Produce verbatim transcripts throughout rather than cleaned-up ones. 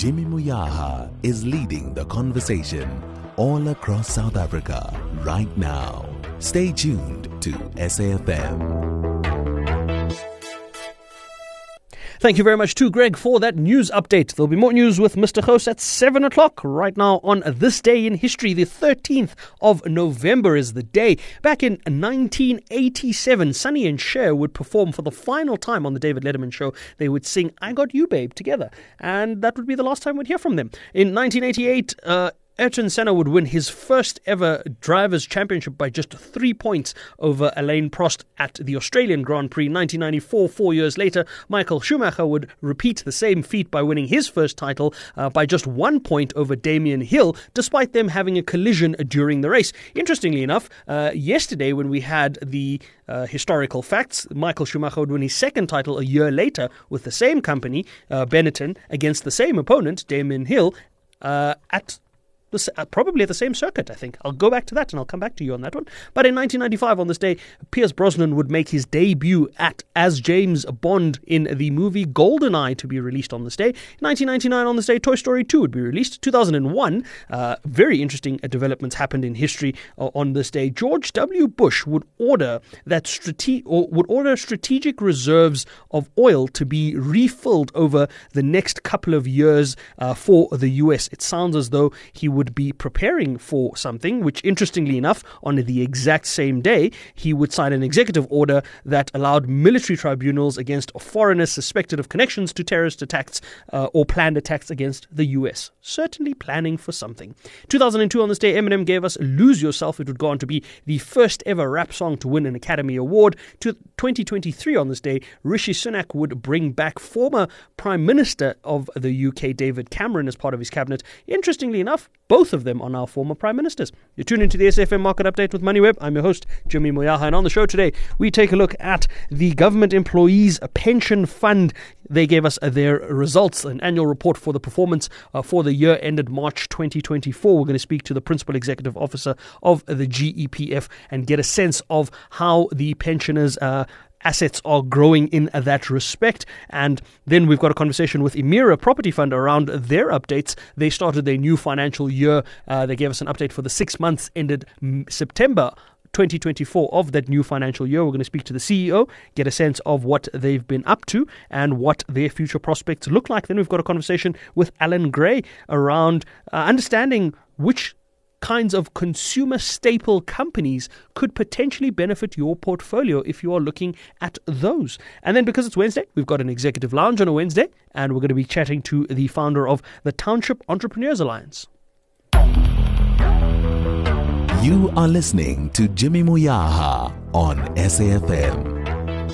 Jimmy Moyaha is leading the conversation all across South Africa right now. Stay tuned to S A F M. Thank you very much to Greg for that news update. There'll be more news with Mister Ghost at seven o'clock. Right now on This Day in History, the thirteenth of November is the day. Back in nineteen eighty-seven, Sonny and Cher would perform for the final time on the David Letterman show. They would sing I Got You Babe together, and that would be the last time we'd hear from them. In nineteen eighty-eight, uh, Ayrton Senna would win his first ever Drivers' Championship by just three points over Alain Prost at the Australian Grand Prix. nineteen ninety-four, four years later, Michael Schumacher would repeat the same feat by winning his first title uh, by just one point over Damien Hill, despite them having a collision during the race. Interestingly enough, uh, yesterday when we had the uh, historical facts, Michael Schumacher would win his second title a year later with the same company, uh, Benetton, against the same opponent, Damien Hill, uh, at probably at the same circuit, I think. I'll go back to that and I'll come back to you on that one. But in nineteen ninety-five, on this day, Pierce Brosnan would make his debut at as James Bond in the movie GoldenEye, to be released on this day. In nineteen ninety-nine, on this day, Toy Story two would be released. two thousand one, uh, very interesting developments happened in history uh, on this day. George W. Bush would order that strate- or would order strategic reserves of oil to be refilled over the next couple of years uh, for the U S. It sounds as though he would would be preparing for something, which interestingly enough, on the exact same day, he would sign an executive order that allowed military tribunals against foreigners suspected of connections to terrorist attacks uh, or planned attacks against the U S. Certainly planning for something. two thousand two, on this day, Eminem gave us Lose Yourself. It would go on to be the first ever rap song to win an Academy Award. To twenty twenty-three, on this day, Rishi Sunak would bring back former Prime Minister of the U K, David Cameron, as part of his cabinet. Interestingly enough, both of them are now former prime ministers. You tune into the S A F M Market Update with MoneyWeb. I'm your host, Jimmy Moyaha, and on the show today, we take a look at the Government Employees Pension Fund. They gave us their results, an annual report for the performance uh, for the year ended March twenty twenty-four. We're going to speak to the Principal Executive Officer of the G E P F and get a sense of how the pensioners uh, assets are growing in that respect. And then we've got a conversation with Emira Property Fund around their updates. They started their new financial year. Uh, they gave us an update for the six months ended September twenty twenty-four of that new financial year. We're going to speak to the C E O, get a sense of what they've been up to and what their future prospects look like. Then we've got a conversation with Alan Gray around uh, understanding which kinds of consumer staple companies could potentially benefit your portfolio if you are looking at those. And then because it's Wednesday, we've got an executive lounge on a Wednesday, and we're going to be chatting to the founder of the Township Entrepreneurs Alliance. You are listening to Jimmy Moyaha on S A F M.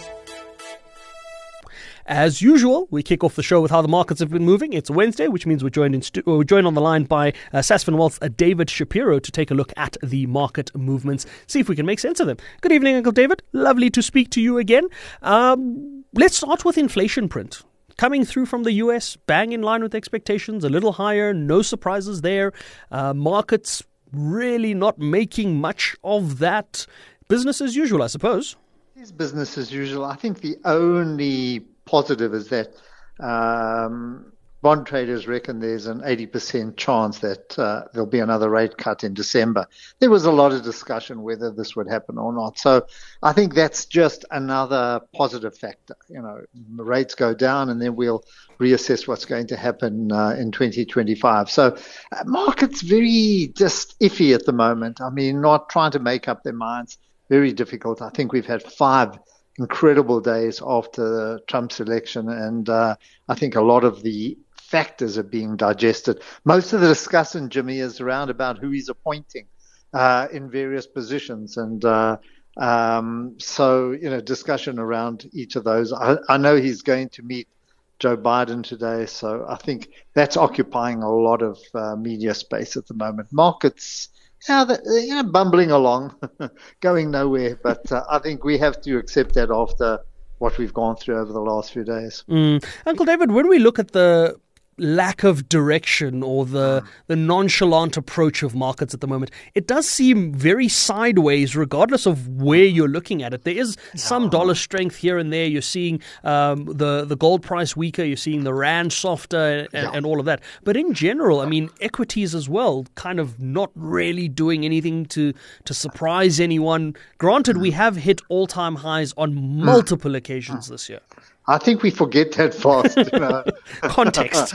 As usual, we kick off the show with how the markets have been moving. It's Wednesday, which means we're joined in stu- we're joined on the line by uh, Sasfin Wealth's uh, David Shapiro to take a look at the market movements, see if we can make sense of them. Good evening, Uncle David. Lovely to speak to you again. Um, let's start with inflation print. Coming through from the U S, bang in line with expectations, a little higher, no surprises there. Uh, markets really not making much of that. Business as usual, I suppose. It is business as usual. I think the only positive is that um, bond traders reckon there's an eighty percent chance that uh, there'll be another rate cut in December. There was a lot of discussion whether this would happen or not. So I think that's just another positive factor. You know, rates go down and then we'll reassess what's going to happen uh, in twenty twenty-five. So uh, market's very just iffy at the moment. I mean, not trying to make up their minds. Very difficult. I think we've had five incredible days after Trump's election, and uh, I think a lot of the factors are being digested. Most of the discussion, Jimmy, is around about who he's appointing uh, in various positions, and uh, um, so you know, discussion around each of those. I, I know he's going to meet Joe Biden today, so I think that's occupying a lot of uh, media space at the moment. Markets. Yeah, they're, you know, bumbling along, going nowhere. But uh, I think we have to accept that after what we've gone through over the last few days. Mm. Uncle David, when we look at the lack of direction or the the nonchalant approach of markets at the moment, it does seem very sideways regardless of where you're looking at it. There is some dollar strength here and there. You're seeing um, the, the gold price weaker, you're seeing the rand softer and, Yeah. and all of that. But in general, I mean, equities as well, kind of not really doing anything to, to surprise anyone. Granted, we have hit all-time highs on multiple occasions this year. I think we forget that fast. You know. Context.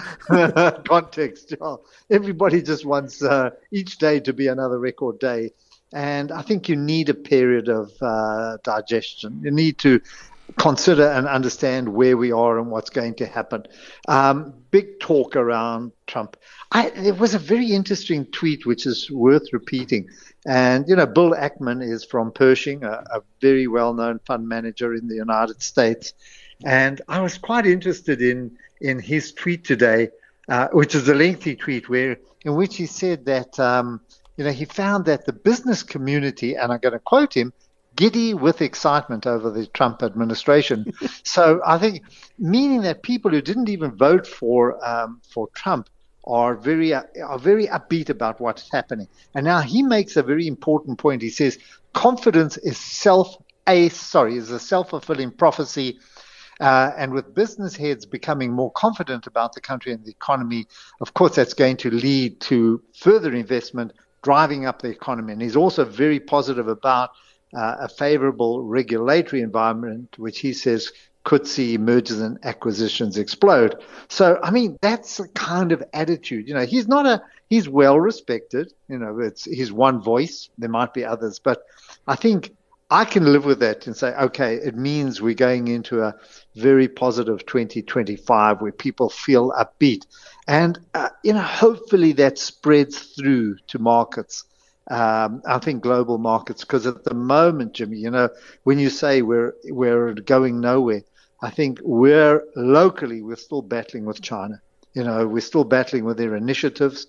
Context. Yeah. Everybody just wants uh, each day to be another record day. And I think you need a period of uh, digestion. You need to consider and understand where we are and what's going to happen. Um, big talk around Trump. I, there was a very interesting tweet which is worth repeating. And, you know, Bill Ackman is from Pershing, a, a very well-known fund manager in the United States. And I was quite interested in, in his tweet today, uh, which is a lengthy tweet where in which he said that, um, you know, he found that the business community, and I'm going to quote him, giddy with excitement over the Trump administration. So I think meaning that people who didn't even vote for um, for Trump are very uh, are very upbeat about what's happening. And now he makes a very important point. He says confidence is self a sorry is a self-fulfilling prophecy. Uh, and with business heads becoming more confident about the country and the economy, of course, that's going to lead to further investment, driving up the economy. And he's also very positive about uh, a favorable regulatory environment, which he says could see mergers and acquisitions explode. So, I mean, that's the kind of attitude. You know, he's not a, he's well respected. You know, it's he's one voice. There might be others, but I think I can live with that and say, okay, it means we're going into a very positive twenty twenty-five where people feel upbeat. And, uh, you know, hopefully that spreads through to markets. Um, I think global markets, because at the moment, Jimmy, you know, when you say we're, we're going nowhere, I think we're locally, we're still battling with China. You know, we're still battling with their initiatives,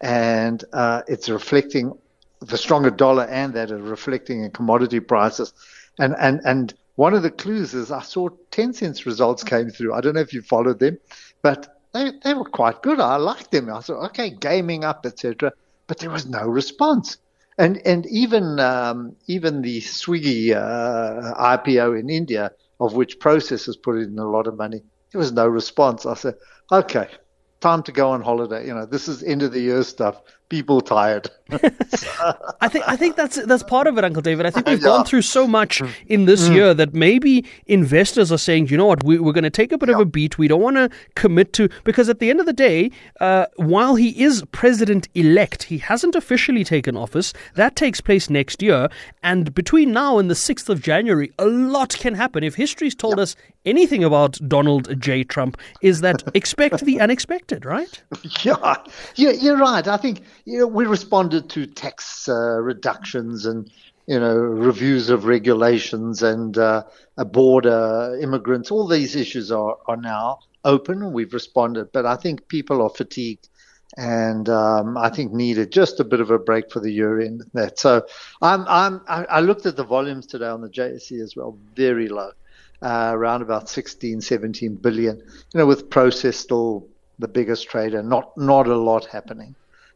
and uh, it's reflecting the stronger dollar, and that are reflecting in commodity prices. And, and, and one of the clues is I saw Tencent's results came through. I don't know if you followed them, but they, they were quite good. I liked them. I thought, okay, gaming up, et cetera. But there was no response. And, and even, um, even the Swiggy uh, I P O in India, of which Processors put in a lot of money, there was no response. I said, okay, time to go on holiday. You know, this is end of the year stuff. People tired. I think I think that's that's part of it, Uncle David. I think we've Yeah. gone through so much in this year that maybe investors are saying, you know what, we, we're going to take a bit of Yeah. a beat. We don't want to commit to, because at the end of the day, uh, while he is president-elect, he hasn't officially taken office. That takes place next year. And between now and the sixth of January, a lot can happen. If history's told us anything about Donald J. Trump, is that expect the unexpected, right? Yeah, yeah, you're right. I think you know we responded to tax uh, reductions and you know reviews of regulations and uh, a border, immigrants. All these issues are, are now open. We've responded, but I think people are fatigued and um, I think needed just a bit of a break for the year end. That so I'm I'm I I looked at the volumes today on the J S E as well, very low, uh, around about sixteen, seventeen billion. You know, with Process still the biggest trader, not not a lot happening.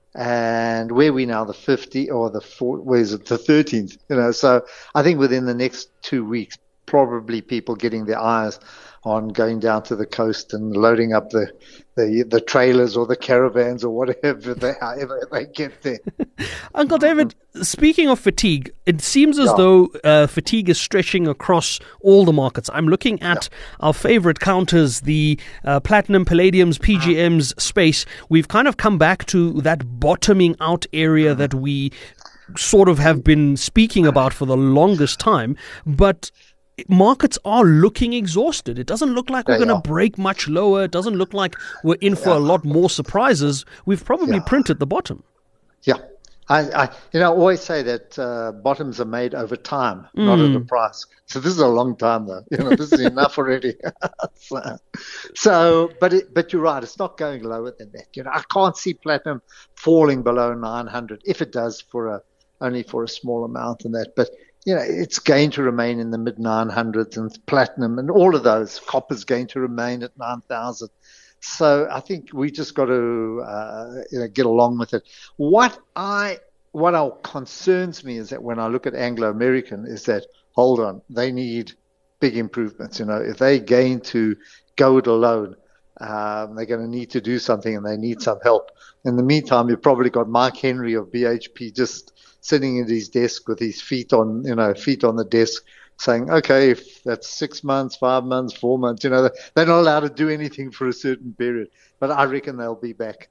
And where we now, the fifty or the four, where is it, the thirteenth? You know, so I think within the next two weeks, probably people getting their eyes on going down to the coast and loading up the the, the trailers or the caravans or whatever they, however they get there. Uncle David, speaking of fatigue, it seems as Yeah. though uh, fatigue is stretching across all the markets. I'm looking at our favorite counters, the uh, platinum, palladiums, P G Ms space. We've kind of come back to that bottoming out area that we sort of have been speaking about for the longest time, but markets are looking exhausted. It doesn't look like we're They going to are. break much lower. It doesn't look like we're in for a lot more surprises. We've probably Yeah. printed the bottom. Yeah. I, I, you know, I always say that uh, bottoms are made over time, not at a price. So this is a long time, though. You know, this is enough already. so, so, but it, but you're right. It's not going lower than that. You know, I can't see platinum falling below nine hundred. If it does, for a only for a small amount in that. But you know, it's going to remain in the mid nine hundreds, and platinum and all of those. Copper's going to remain at nine thousand. So I think we just got to uh, you know, get along with it. What I what concerns me is that when I look at Anglo American, is that hold on, they need big improvements. You know, if they're going to go it alone, um, they're going to need to do something, and they need some help. In the meantime, you've probably got Mike Henry of B H P just sitting at his desk with his feet on, you know, feet on the desk, saying, okay, if that's six months, five months, four months, you know, they're not allowed to do anything for a certain period. But I reckon they'll be back.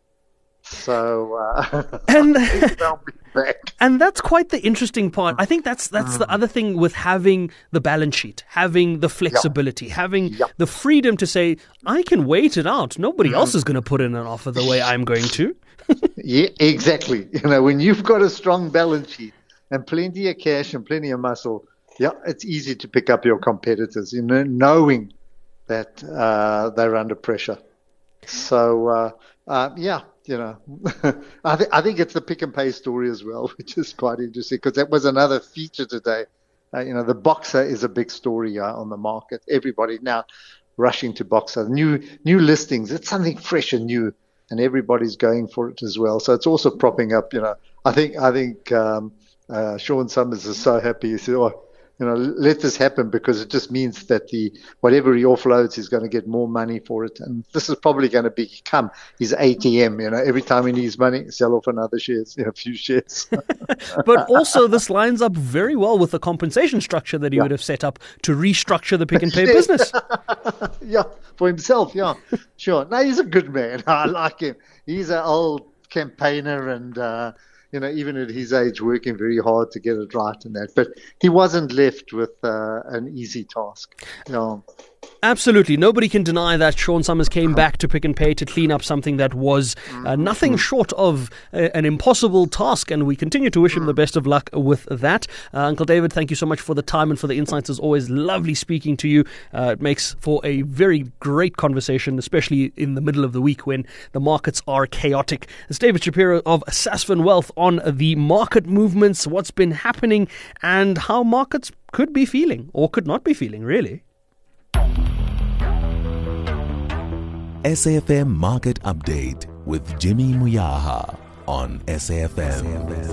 So uh, and they'll be back. And that's quite the interesting part. I think that's that's mm. the other thing with having the balance sheet, having the flexibility, yep. having yep. the freedom to say, I can wait it out. Nobody mm. else is going to put in an offer the way I'm going to. Yeah, exactly. You know, when you've got a strong balance sheet and plenty of cash and plenty of muscle, yeah, it's easy to pick up your competitors, you know, knowing that uh, they're under pressure. So, uh, uh, yeah, you know, I, th- I think it's the Pick and Pay story as well, which is quite interesting because that was another feature today. Uh, you know, the Boxer is a big story uh, on the market. Everybody now rushing to Boxer. New new listings. It's something fresh and new, and everybody's going for it as well. So it's also propping up. You know, I think I think um, uh, Sean Summers is so happy. He said, "Oh, you know, let this happen because it just means that the whatever he offloads, he's going to get more money for it, and this is probably going to become his A T M. You know, every time he needs money, sell off another shares, you know, a few shares." But also, this lines up very well with the compensation structure that he yeah. would have set up to restructure the Pick and Pay business. Yeah, for himself. Yeah, sure. No, he's a good man. I like him. He's an old campaigner and. Uh, You know, even at his age, working very hard to get it right and that. But he wasn't left with uh, an easy task. You know. Absolutely. Nobody can deny that Sean Summers came back to Pick and Pay to clean up something that was uh, nothing short of a, an impossible task, and we continue to wish him the best of luck with that. Uh, Uncle David, thank you so much for the time and for the insights. It's always lovely speaking to you. Uh, it makes for a very great conversation, especially in the middle of the week when the markets are chaotic. It's David Shapiro of Sasfin Wealth on the market movements, what's been happening, and how markets could be feeling or could not be feeling, really. S A F M Market Update with Jimmy Muyaha on S A F M.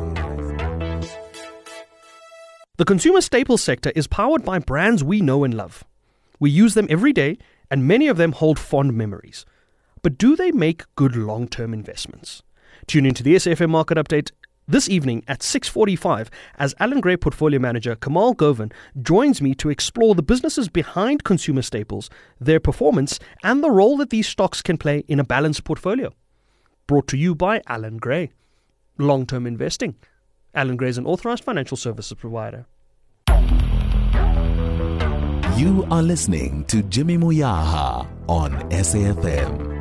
The consumer staples sector is powered by brands we know and love. We use them every day, and many of them hold fond memories. But do they make good long-term investments? Tune into the S A F M Market Update this evening at six forty-five as Allan Gray Portfolio Manager Kamal Govan joins me to explore the businesses behind consumer staples, their performance, and the role that these stocks can play in a balanced portfolio. Brought to you by Allan Gray. Long-term investing. Allan Gray is an authorized financial services provider. You are listening to Jimmy Muyaha on S A F M.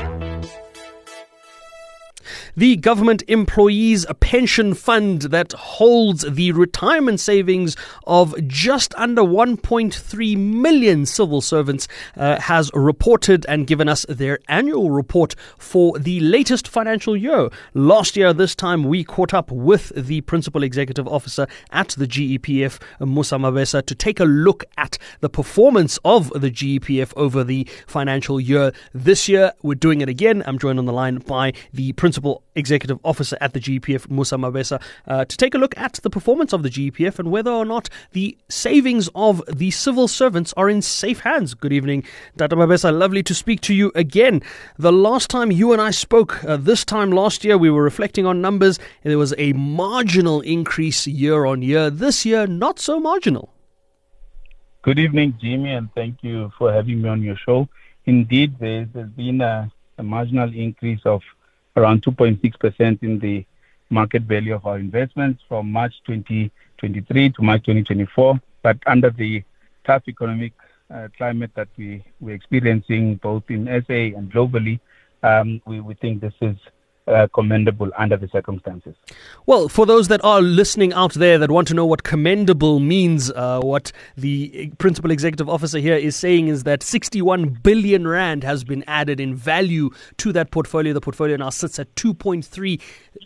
The Government Employees Pension Fund that holds the retirement savings of just under one point three million civil servants uh, has reported and given us their annual report for the latest financial year. Last year, this time, we caught up with the Principal Executive Officer at the G E P F, Musa Mabesa, to take a look at the performance of the G E P F over the financial year. This year, we're doing it again. I'm joined on the line by the Principal Executive Officer at the G E P F, Musa Mabesa, uh, to take a look at the performance of the G E P F and whether or not the savings of the civil servants are in safe hands. Good evening, Tata Mabesa. Lovely to speak to you again. The last time you and I spoke, uh, this time last year, we were reflecting on numbers, and there was a marginal increase year on year. This year, not so marginal. Good evening, Jimmy, and thank you for having me on your show. Indeed, there's been a, a marginal increase of around two point six percent in the market value of our investments from March twenty twenty-three to March twenty twenty-four. But under the tough economic uh, climate that we, we're experiencing both in S A and globally, um, we, we think this is uh, commendable under the circumstances. Well, for those that are listening out there that want to know what commendable means, uh, what the Principal Executive Officer here is saying is that sixty-one billion rand has been added in value to that portfolio. The portfolio now sits at two point three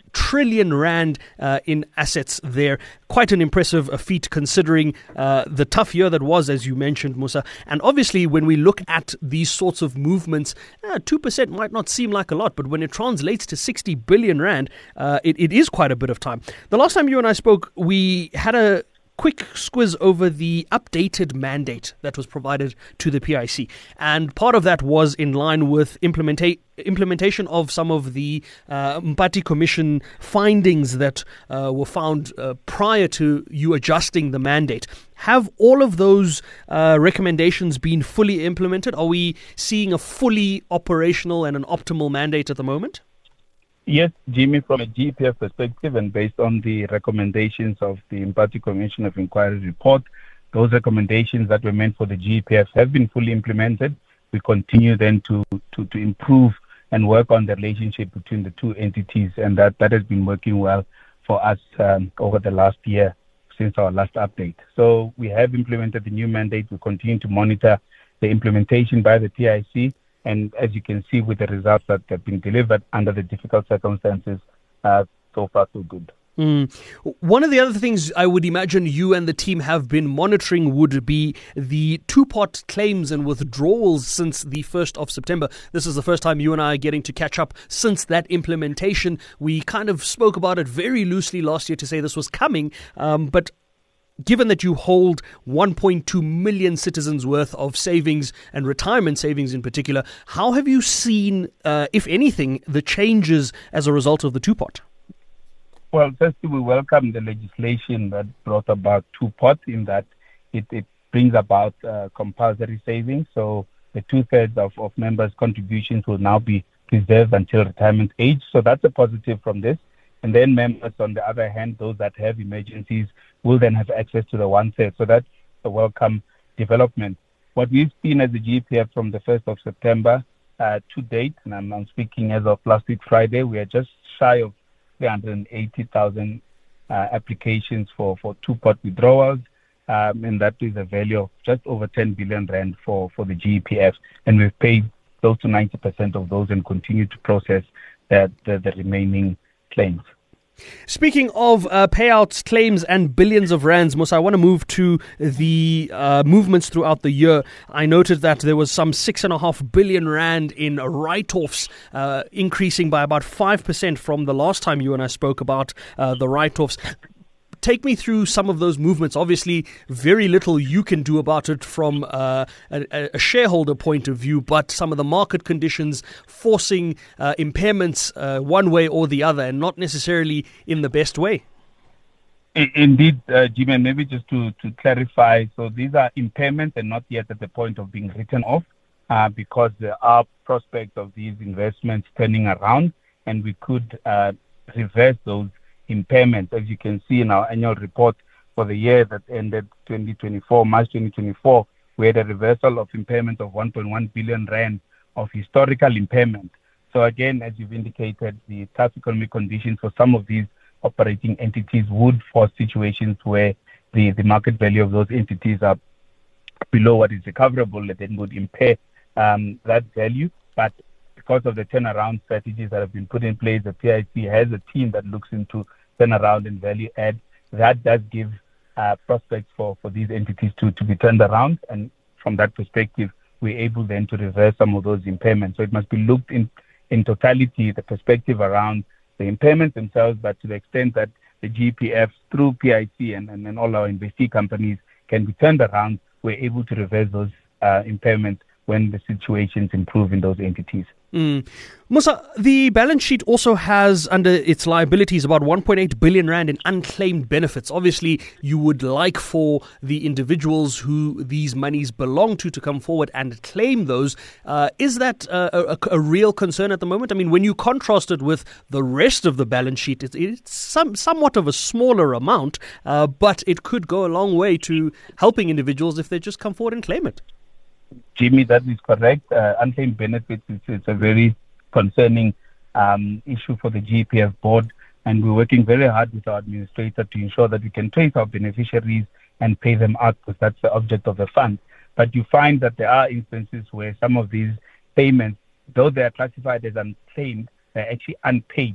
trillion rand uh, in assets there. Quite an impressive feat considering uh, the tough year that was, as you mentioned, Musa. And obviously, when we look at these sorts of movements, uh, two percent might not seem like a lot, but when it translates to sixty billion rand, uh, it, it is quite a bit of time. The last time you and I spoke, we had a quick squiz over the updated mandate that was provided to the P I C. And part of that was in line with implementa- implementation of some of the uh, Mpati Commission findings that uh, were found uh, prior to you adjusting the mandate. Have all of those uh, recommendations been fully implemented? Are we seeing a fully operational and an optimal mandate at the moment? Yes, Jimmy, from a G E P F perspective and based on the recommendations of the Mpati Commission of Inquiry report, those recommendations that were meant for the G E P F have been fully implemented. We continue then to, to, to improve and work on the relationship between the two entities, and that, that has been working well for us um, over the last year since our last update. So we have implemented the new mandate. We continue to monitor the implementation by the P I C. And as you can see with the results that have been delivered under the difficult circumstances, uh, so far so good. Mm. One of the other things I would imagine you and the team have been monitoring would be the two-pot claims and withdrawals since the first of September. This is the first time you and I are getting to catch up since that implementation. We kind of spoke about it very loosely last year to say this was coming, um, but given that you hold one point two million citizens worth of savings and retirement savings in particular, how have you seen, uh, if anything, the changes as a result of the two-pot? Well, firstly, we welcome the legislation that brought about two-pot in that it, it brings about uh, compulsory savings. So the two-thirds of, of members' contributions will now be preserved until retirement age. So that's a positive from this. And then members, on the other hand, those that have emergencies, will then have access to the one-third. So that's a welcome development. What we've seen as the G E P F from the first of September uh, to date, and I'm, I'm speaking as of last week Friday, we are just shy of three hundred eighty thousand uh, applications for, for two-pot withdrawals, um, and that is a value of just over ten billion rand for, for the G E P F. And we've paid close to ninety percent of those and continue to process the, the, the remaining claims. Speaking of uh, payouts, claims, and billions of rands, Musa, I want to move to the uh, movements throughout the year. I noted that there was some six and a half billion rand in write-offs, uh, increasing by about five percent from the last time you and I spoke about uh, the write-offs. Take me through some of those movements. Obviously, very little you can do about it from uh, a, a shareholder point of view, but some of the market conditions forcing uh, impairments uh, one way or the other, and not necessarily in the best way. Indeed, uh, Jimmy, and maybe just to, to clarify, so these are impairments and not yet at the point of being written off, uh, because there are prospects of these investments turning around, and we could uh, reverse those impairments. As you can see in our annual report for the year that ended twenty twenty-four, March twenty twenty-four, we had a reversal of impairment of one point one billion rand of historical impairment. So again, as you've indicated, the tough economic conditions for some of these operating entities would force situations where the, the market value of those entities are below what is recoverable, and then would impair um, that value. But because of the turnaround strategies that have been put in place, the P I C has a team that looks into turnaround and value add. That does give uh, prospects for, for these entities to, to be turned around. And from that perspective, we're able then to reverse some of those impairments. So it must be looked in, in totality, the perspective around the impairments themselves, but to the extent that the G E P F through P I C and, and, and all our investee companies can be turned around, we're able to reverse those uh, impairments when the situations improve in those entities. Mm. Musa, the balance sheet also has under its liabilities about one point eight billion rand in unclaimed benefits. Obviously, you would like for the individuals who these monies belong to to come forward and claim those. Uh, is that uh, a, a real concern at the moment? I mean, when you contrast it with the rest of the balance sheet, it's, it's some, somewhat of a smaller amount, uh, but it could go a long way to helping individuals if they just come forward and claim it. Jimmy, that is correct. Uh, unclaimed benefits is, is a very concerning um, issue for the G E P F board, and we're working very hard with our administrator to ensure that we can trace our beneficiaries and pay them out, because that's the object of the fund. But you find that there are instances where some of these payments, though they are classified as unclaimed, they're actually unpaid.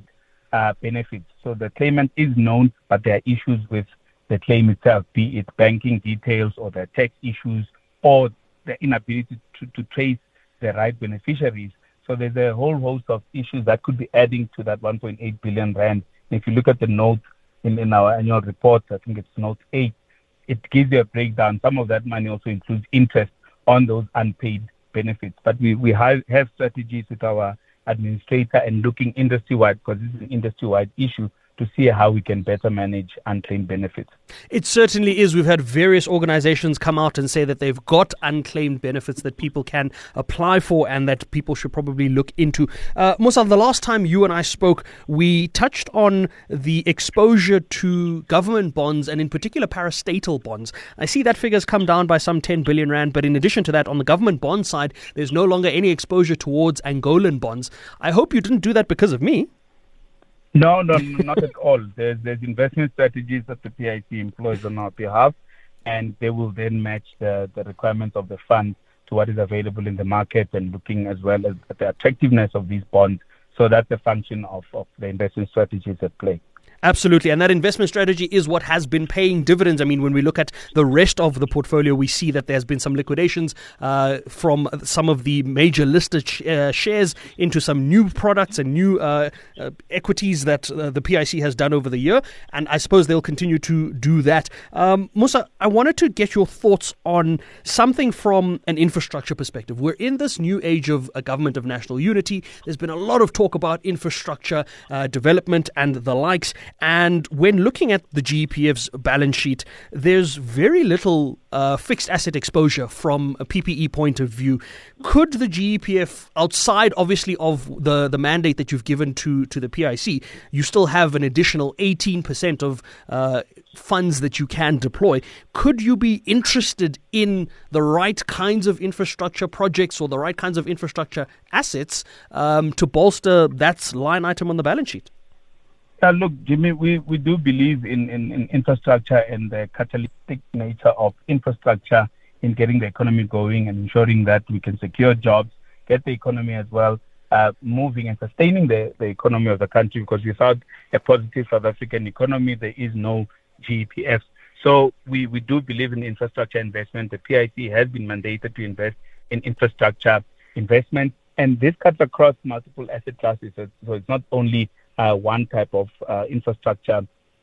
uh, benefits. So the claimant is known, but there are issues with the claim itself, be it banking details or the tax issues or the inability to, to trace the right beneficiaries. So there's a whole host of issues that could be adding to that one point eight billion rand. If you look at the note in, in our annual report, I think it's note eight, it gives you a breakdown. Some of that money also includes interest on those unpaid benefits. But we, we have, have strategies with our administrator and looking industry-wide, because this is an industry-wide issue, to see how we can better manage unclaimed benefits. It certainly is. We've had various organizations come out and say that they've got unclaimed benefits that people can apply for and that people should probably look into. Uh, Musa, the last time you and I spoke, we touched on the exposure to government bonds and in particular parastatal bonds. I see that figure's come down by some ten billion rand, but in addition to that, on the government bond side, there's no longer any exposure towards Angolan bonds. I hope you didn't do that because of me. No, no, not at all. There's, there's investment strategies that the P I C employs on our behalf, and they will then match the, the requirements of the fund to what is available in the market and looking as well as at the attractiveness of these bonds. So that's a function of, of the investment strategies at play. Absolutely. And that investment strategy is what has been paying dividends. I mean, when we look at the rest of the portfolio, we see that there's been some liquidations uh, from some of the major listed sh- uh, shares into some new products and new uh, uh, equities that uh, the P I C has done over the year. And I suppose they'll continue to do that. Um, Musa, I wanted to get your thoughts on something from an infrastructure perspective. We're in this new age of a government of national unity. There's been a lot of talk about infrastructure uh, development and the likes. And when looking at the G E P F's balance sheet, there's very little uh, fixed asset exposure from a P P E point of view. Could the G E P F, outside obviously of the, the mandate that you've given to, to the P I C, you still have an additional eighteen percent of uh, funds that you can deploy. Could you be interested in the right kinds of infrastructure projects or the right kinds of infrastructure assets um, to bolster that line item on the balance sheet? Uh, look, Jimmy, we, we do believe in, in, in infrastructure and the catalytic nature of infrastructure in getting the economy going and ensuring that we can secure jobs, get the economy as well uh, moving and sustaining the, the economy of the country, because without a positive South African economy, there is no G E P F. So we, we do believe in infrastructure investment. The P I C has been mandated to invest in infrastructure investment, and this cuts across multiple asset classes. So, so it's not only Uh, one type of uh, infrastructure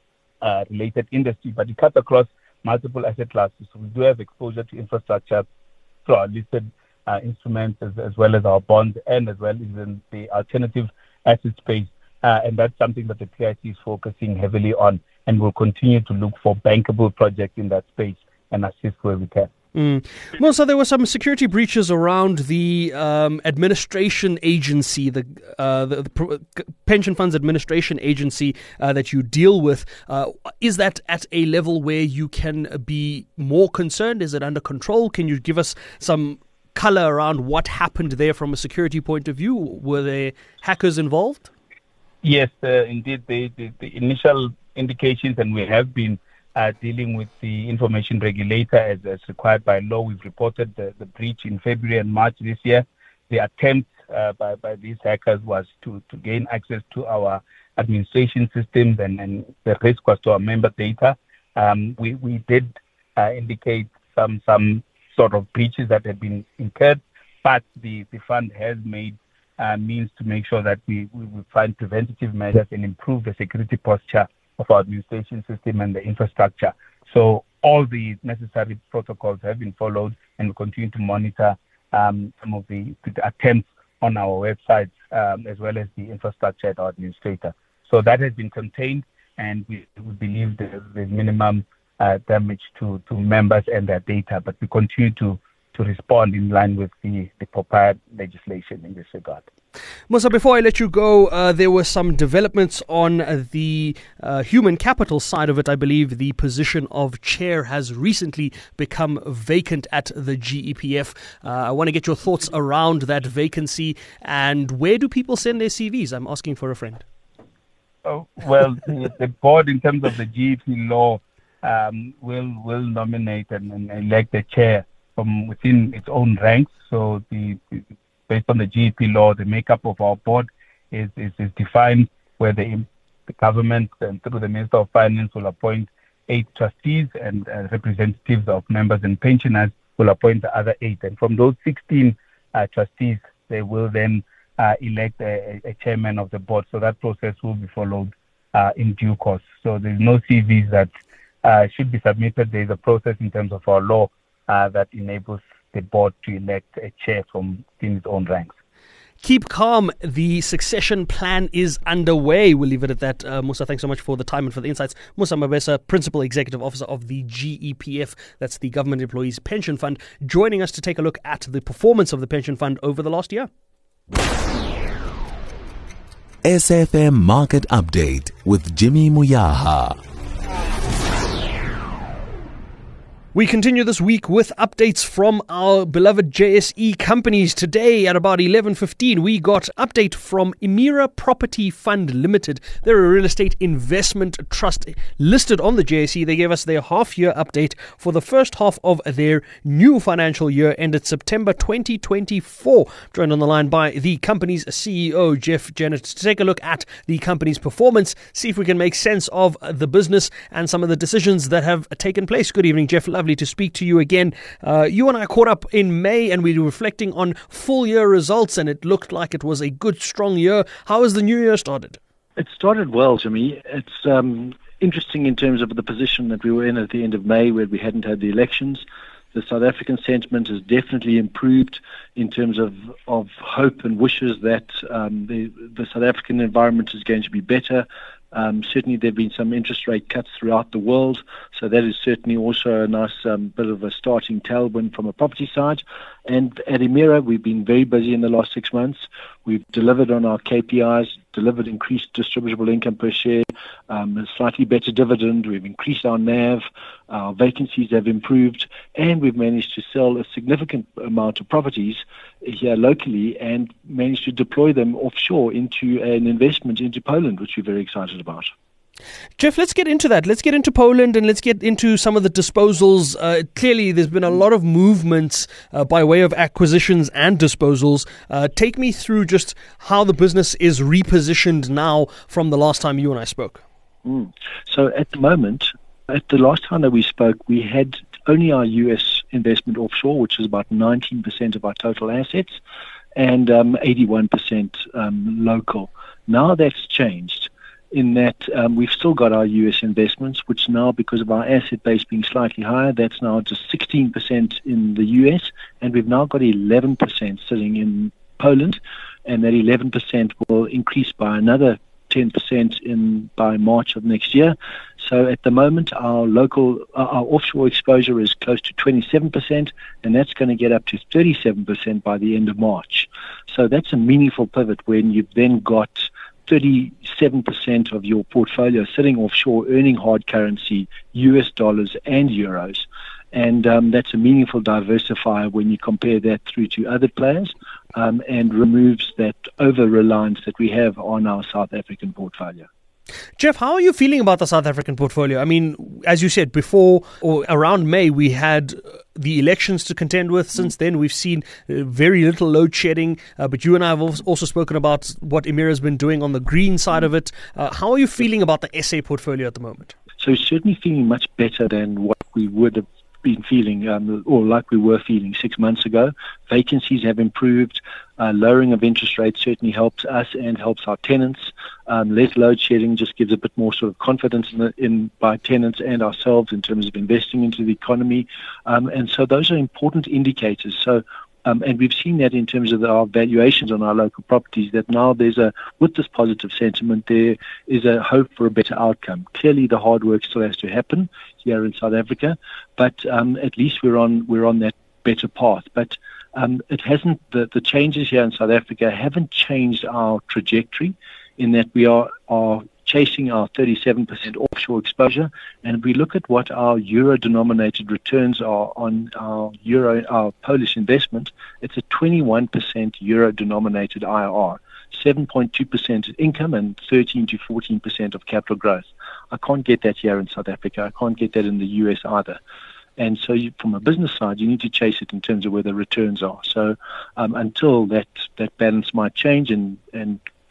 uh, related industry, but it cuts across multiple asset classes. So we do have exposure to infrastructure through our listed uh, instruments as, as well as our bonds and as well as in the alternative asset space. Uh, and that's something that the P I C is focusing heavily on, and will continue to look for bankable projects in that space and assist where we can. Mm. Well, so there were some security breaches around the um, administration agency, the, uh, the, the pension funds administration agency uh, that you deal with. Uh, is that at a level where you can be more concerned? Is it under control? Can you give us some color around what happened there from a security point of view? Were there hackers involved? Yes, uh, indeed. The, the, the initial indications, and we have been Uh, dealing with the information regulator as, as required by law. We've reported the, the breach in February and March this year. The attempt uh, by, by these hackers was to, to gain access to our administration systems, and, and the risk was to our member data. Um, we, we did uh, indicate some some sort of breaches that had been incurred, but the, the fund has made uh, means to make sure that we, we, we find preventative measures and improve the security posture of our administration system and the infrastructure. So all the necessary protocols have been followed, and we continue to monitor um, some of the, the attempts on our websites um, as well as the infrastructure at our administrator. So that has been contained, and we, we believe there's, there's minimum uh, damage to, to members and their data, but we continue to, to respond in line with the, the proposed legislation in this regard. Musa, before I let you go, uh, there were some developments on the uh, human capital side of it. I believe the position of chair has recently become vacant at the G E P F. Uh, I want to get your thoughts around that vacancy, and where do people send their C Vs? I'm asking for a friend. Oh, well, the, the board, in terms of the G E P law, um, will will nominate and, and elect the chair from within its own ranks. So the, based on the G E P law, the makeup of our board is, is, is defined, where the the government and through the Minister of Finance will appoint eight trustees, and uh, representatives of members and pensioners will appoint the other eight. And from those sixteen uh, trustees, they will then uh, elect a, a chairman of the board. So that process will be followed uh, in due course. So there's no C Vs that uh, should be submitted. There's a process in terms of our law uh, that enables the board to elect a chair from within its own ranks. Keep calm. The succession plan is underway. We'll leave it at that. Uh, Musa, thanks so much for the time and for the insights. Musa Mabesa, Principal Executive Officer of the G E P F, that's the Government Employees Pension Fund, joining us to take a look at the performance of the pension fund over the last year. S F M Market Update with Jimmy Muyaha. We continue this week with updates from our beloved J S E companies. Today at about eleven fifteen, we got update from Emira Property Fund Limited. They're a real estate investment trust listed on the J S E. They gave us their half-year update for the first half of their new financial year ended September twenty twenty-four. Joined on the line by the company's C E O, Jeff Jennett, to take a look at the company's performance, see if we can make sense of the business and some of the decisions that have taken place. Good evening, Jeff. Lovely to speak to you again. Uh, you and I caught up in May and we were reflecting on full year results, and it looked like it was a good, strong year. How has the new year started? It started well, Jimmy. It's um, interesting in terms of the position that we were in at the end of May, where we hadn't had the elections. The South African sentiment has definitely improved in terms of, of hope and wishes that um, the, the South African environment is going to be better. Um, certainly there have been some interest rate cuts throughout the world, so that is certainly also a nice um, bit of a starting tailwind from a property side. And at Emira, we've been very busy in the last six months. We've delivered on our K P Is, delivered increased distributable income per share, um, a slightly better dividend. We've increased our N A V, our vacancies have improved, and we've managed to sell a significant amount of properties here locally and managed to deploy them offshore into an investment into Poland, which we're very excited about. Jeff, let's get into that. Let's get into Poland and let's get into some of the disposals. Uh, clearly, there's been a lot of movements uh, by way of acquisitions and disposals. Uh, take me through just how the business is repositioned now from the last time you and I spoke. Mm. So at the moment, at the last time that we spoke, we had only our U S investment offshore, which is about nineteen percent of our total assets, and um, eighty-one percent um, local. Now that's changed, in that um, we've still got our U S investments, which now, because of our asset base being slightly higher, that's now just sixteen percent in the U S, and we've now got eleven percent sitting in Poland, and that eleven percent will increase by another ten percent in by March of next year. So at the moment, our local, uh, our offshore exposure is close to twenty-seven percent, and that's going to get up to thirty-seven percent by the end of March. So that's a meaningful pivot when you've then got thirty-seven percent of your portfolio sitting offshore, earning hard currency, U S dollars and euros. And um, that's a meaningful diversifier when you compare that through to other players, um, and removes that over-reliance that we have on our South African portfolio. Jeff, how are you feeling about the South African portfolio? I mean, as you said, before or around May, we had the elections to contend with. Since then, we've seen uh, very little load shedding. Uh, but you and I have also spoken about what Emira has been doing on the green side of it. Uh, how are you feeling about the S A portfolio at the moment? So certainly feeling much better than what we would have been feeling, um, or like we were feeling six months ago. Vacancies have improved. Uh, lowering of interest rates certainly helps us and helps our tenants. Um, less load shedding just gives a bit more sort of confidence in, the, in by tenants and ourselves in terms of investing into the economy. Um, and so those are important indicators. So Um, and we've seen that in terms of our valuations on our local properties, that now there's a, with this positive sentiment, there is a hope for a better outcome. Clearly the hard work still has to happen here in South Africa, but um, at least we're on we're on that better path. But um, it hasn't, the, the changes here in South Africa haven't changed our trajectory, in that we are, are chasing our thirty-seven percent offshore exposure. And if we look at what our euro-denominated returns are on our euro, our Polish investment, it's a twenty-one percent euro-denominated I R R, seven point two percent income and thirteen to fourteen percent of capital growth. I can't get that here in South Africa. I can't get that in the U S either. And so you, from a business side, you need to chase it in terms of where the returns are. So um, until that, that balance might change and, and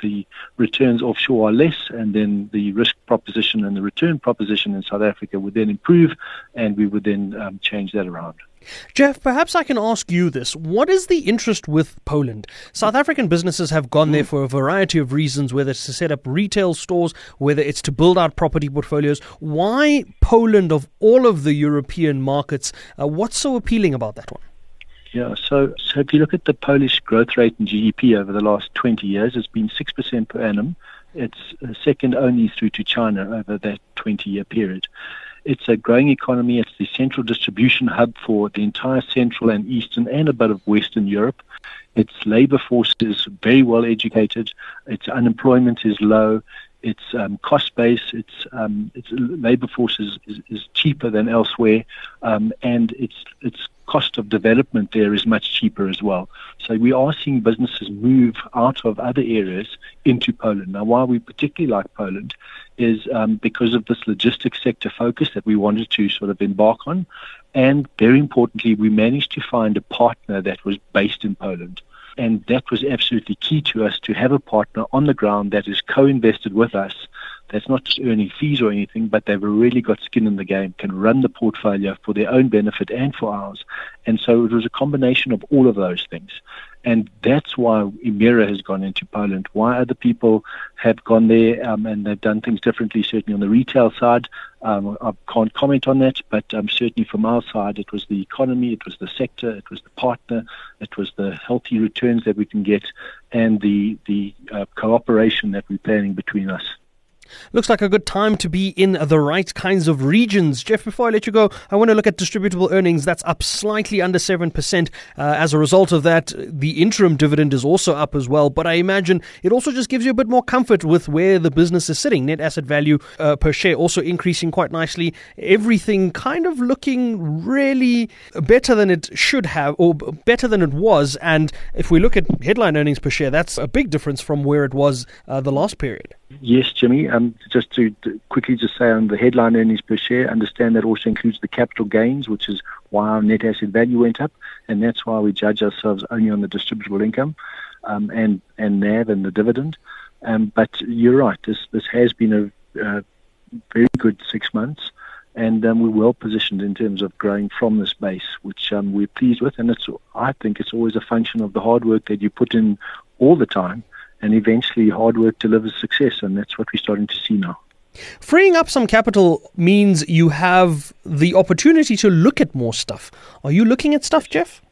the returns offshore are less, and then the risk proposition and the return proposition in South Africa would then improve, and we would then um, change that around. Jeff, perhaps I can ask you this. What is the interest with Poland? South African businesses have gone there for a variety of reasons, whether it's to set up retail stores, whether it's to build out property portfolios. Why Poland of all of the European markets? Uh, what's so appealing about that one? Yeah, so so if you look at the Polish growth rate in G D P over the last twenty years, it's been six percent per annum. It's second only through to China over that twenty-year period. It's a growing economy. It's the central distribution hub for the entire Central and Eastern and a bit of Western Europe. Its labor force is very well educated. Its unemployment is low. Its um, cost base, its um, its labor force is, is, is cheaper than elsewhere, um, and its its cost of development there is much cheaper as well. So we are seeing businesses move out of other areas into Poland. Now, why we particularly like Poland is um, because of this logistics sector focus that we wanted to sort of embark on, and very importantly, we managed to find a partner that was based in Poland. And that was absolutely key to us, to have a partner on the ground that is co-invested with us, that's not just earning fees or anything, but they've really got skin in the game, can run the portfolio for their own benefit and for ours. And so it was a combination of all of those things. And that's why Emira has gone into Poland, why other people have gone there, um, and they've done things differently, certainly on the retail side. Um, I can't comment on that, but um, certainly from our side, it was the economy, it was the sector, it was the partner, it was the healthy returns that we can get, and the, the uh, cooperation that we're planning between us. Looks like a good time to be in the right kinds of regions. Jeff, before I let you go, I want to look at distributable earnings. That's up slightly under seven percent. Uh, as a result of that, the interim dividend is also up as well. But I imagine it also just gives you a bit more comfort with where the business is sitting. Net asset value uh, per share also increasing quite nicely. Everything kind of looking really better than it should have, or better than it was. And if we look at headline earnings per share, that's a big difference from where it was uh, the last period. Yes, Jimmy. Um, just to, to quickly just say on the headline earnings per share, understand that also includes the capital gains, which is why our net asset value went up, and that's why we judge ourselves only on the distributable income um, and and N A V and the dividend. Um, but you're right. This this has been a uh, very good six months, and um, we're well positioned in terms of growing from this base, which um, we're pleased with. And it's I think it's always a function of the hard work that you put in all the time. And eventually hard work delivers success, and that's what we're starting to see now. Freeing up some capital means you have the opportunity to look at more stuff. Are you looking at stuff, Jeff?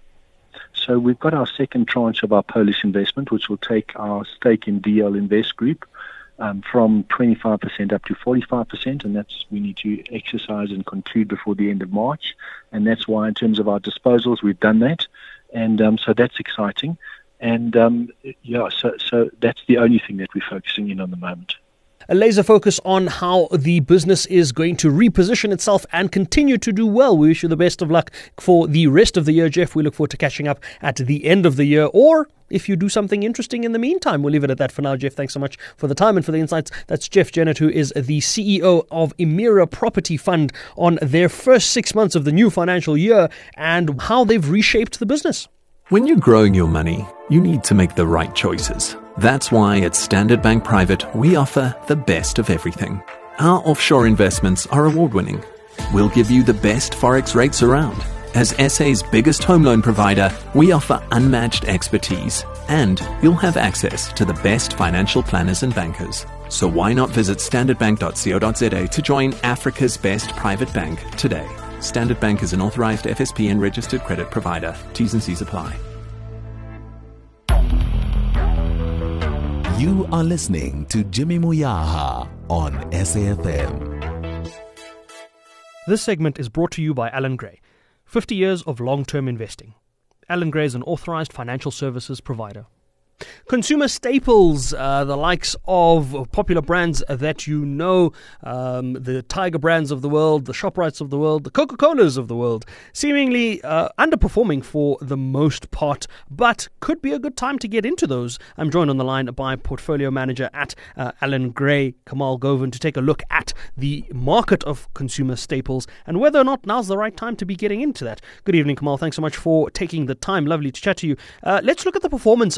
So we've got our second tranche of our Polish investment, which will take our stake in D L Invest Group um, from twenty-five percent up to forty-five percent, and that's we need to exercise and conclude before the end of March. And that's why in terms of our disposals, we've done that. And um, so that's exciting. And um, yeah, so so that's the only thing that we're focusing in on the moment. A laser focus on how the business is going to reposition itself and continue to do well. We wish you the best of luck for the rest of the year, Jeff. We look forward to catching up at the end of the year, or if you do something interesting in the meantime. We'll leave it at that for now, Jeff. Thanks so much for the time and for the insights. That's Jeff Jennett, who is the C E O of Emira Property Fund, on their first six months of the new financial year and how they've reshaped the business. When you're growing your money, you need to make the right choices. That's why at Standard Bank Private, we offer the best of everything. Our offshore investments are award-winning. We'll give you the best forex rates around. As S A's biggest home loan provider, we offer unmatched expertise, and you'll have access to the best financial planners and bankers. So why not visit standard bank dot co dot za to join Africa's best private bank today? Standard Bank is an authorized F S P and registered credit provider. T's and C's apply. You are listening to Jimmy Moyaha on S A F M. This segment is brought to you by Allan Gray. fifty years of long-term investing. Allan Gray is an authorized financial services provider. Consumer staples, uh, the likes of popular brands that you know, um, the Tiger brands of the world, the ShopRites of the world, the Coca-Colas of the world, seemingly uh, underperforming for the most part, but could be a good time to get into those. I'm joined on the line by portfolio manager at uh, Allan Gray, Kamal Govan, to take a look at the market of consumer staples and whether or not now's the right time to be getting into that. Good evening, Kamal. Thanks so much for taking the time. Lovely to chat to you. Uh, let's look at the performance of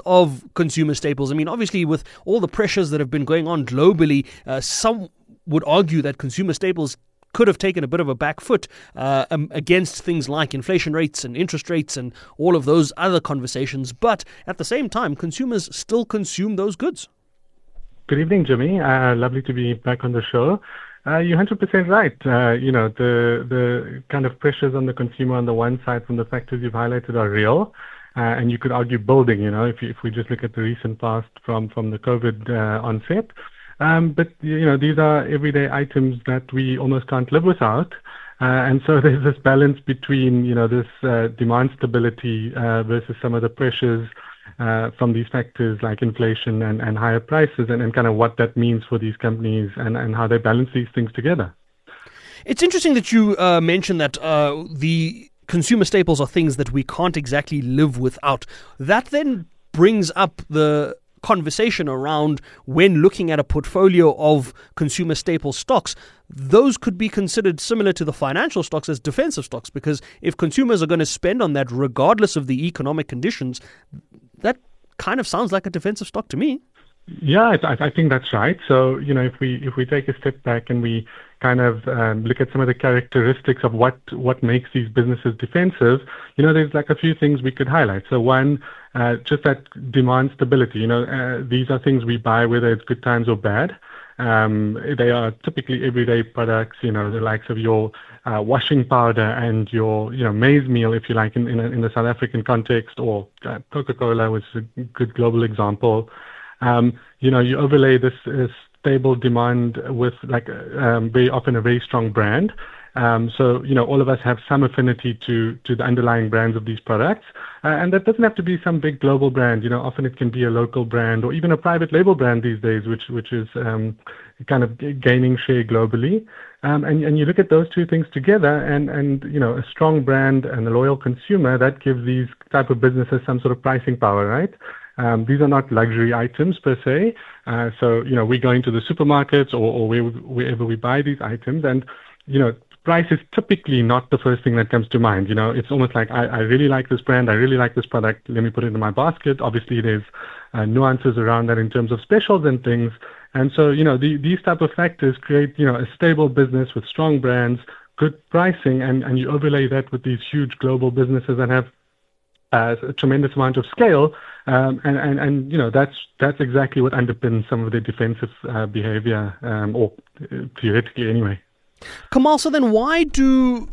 consumer staples? I mean, obviously, with all the pressures that have been going on globally, uh, some would argue that consumer staples could have taken a bit of a back foot uh, um, against things like inflation rates and interest rates and all of those other conversations. But at the same time, consumers still consume those goods. Good evening, Jimmy. Uh, lovely to be back on the show. Uh, you're one hundred percent right. Uh, you know, the the kind of pressures on the consumer on the one side from the factors you've highlighted are real. Uh, and you could argue building, you know, if, you, if we just look at the recent past from, from the COVID uh, onset. Um, but, you know, these are everyday items that we almost can't live without. Uh, and so there's this balance between, you know, this uh, demand stability uh, versus some of the pressures uh, from these factors like inflation and, and higher prices and, and kind of what that means for these companies and, and how they balance these things together. It's interesting that you uh, mentioned that uh, the consumer staples are things that we can't exactly live without. That then brings up the conversation around when looking at a portfolio of consumer staple stocks, those could be considered similar to the financial stocks as defensive stocks, because if consumers are going to spend on that regardless of the economic conditions, that kind of sounds like a defensive stock to me. Yeah, I, I think that's right. So, you know, if we if we take a step back and we kind of um, look at some of the characteristics of what, what makes these businesses defensive, you know, there's like a few things we could highlight. So one, uh, just that demand stability. You know, uh, these are things we buy whether it's good times or bad. Um, they are typically everyday products, you know, the likes of your uh, washing powder and your, you know, maize meal, if you like, in, in, a, in the South African context, or uh, Coca-Cola, which is a good global example. Um, you know, you overlay this, this stable demand with like um, very often a very strong brand. Um, so, you know, all of us have some affinity to, to the underlying brands of these products. Uh, and that doesn't have to be some big global brand. You know, often it can be a local brand or even a private label brand these days, which, which is um, kind of gaining share globally. Um, and, and you look at those two things together and, and, you know, a strong brand and a loyal consumer, that gives these type of businesses some sort of pricing power, right? Um, these are not luxury items per se. Uh, so, you know, we go into the supermarkets or, or where, wherever we buy these items and, you know, price is typically not the first thing that comes to mind. You know, it's almost like I, I really like this brand. I really like this product. Let me put it in my basket. Obviously, there's uh, nuances around that in terms of specials and things. And so, you know, the, these type of factors create, you know, a stable business with strong brands, good pricing, and, and you overlay that with these huge global businesses that have uh, a tremendous amount of scale. Um, and, and, and, you know, that's that's exactly what underpins some of their defensive uh, behavior, um, or uh, theoretically anyway. Kamal, so then why do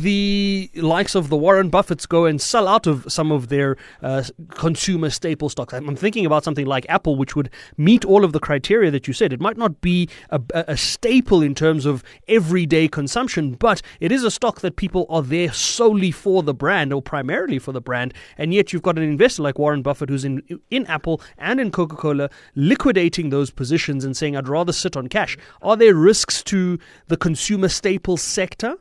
the likes of the Warren Buffetts go and sell out of some of their uh, consumer staple stocks? I'm thinking about something like Apple, which would meet all of the criteria that you said. It might not be a, a staple in terms of everyday consumption, but it is a stock that people are there solely for the brand or primarily for the brand. And yet you've got an investor like Warren Buffett who's in, in Apple and in Coca-Cola liquidating those positions and saying, I'd rather sit on cash. Are there risks to the consumer staples sector?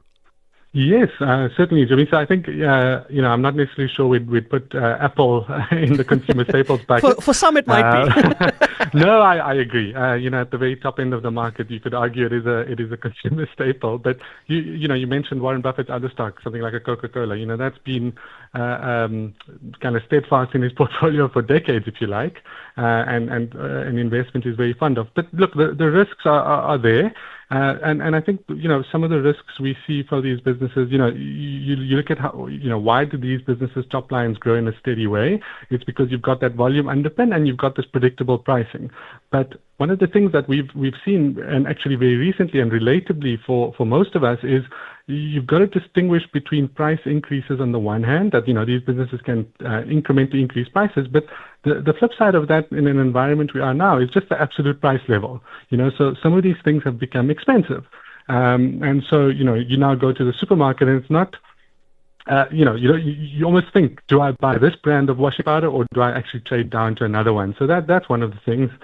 Yes, uh, certainly, Jimmy. So I think, uh, you know, I'm not necessarily sure we'd, we'd put uh, Apple in the consumer staples bucket. For, for some, it might uh, be. No, I, I agree. Uh, you know, at the very top end of the market, you could argue it is a it is a consumer staple. But you you know, you mentioned Warren Buffett's other stock, something like a Coca-Cola. You know, that's been uh, um, kind of steadfast in his portfolio for decades, if you like, uh, and and uh, an investment is very fond of. But look, the the risks are are, are there. Uh, and, and I think, you know, some of the risks we see for these businesses, you know, you, you look at how, you know, why do these businesses top lines grow in a steady way? It's because you've got that volume underpin and you've got this predictable pricing. But one of the things that we've we've seen, and actually very recently and relatably for, for most of us, is you've got to distinguish between price increases on the one hand, that, you know, these businesses can uh, incrementally increase prices, but the, the flip side of that in an environment we are now is just the absolute price level. You know, so some of these things have become expensive. Um, and so, you know, you now go to the supermarket and it's not, uh, you know, you, you you almost think, do I buy this brand of washing powder or do I actually trade down to another one? So that that's one of the things.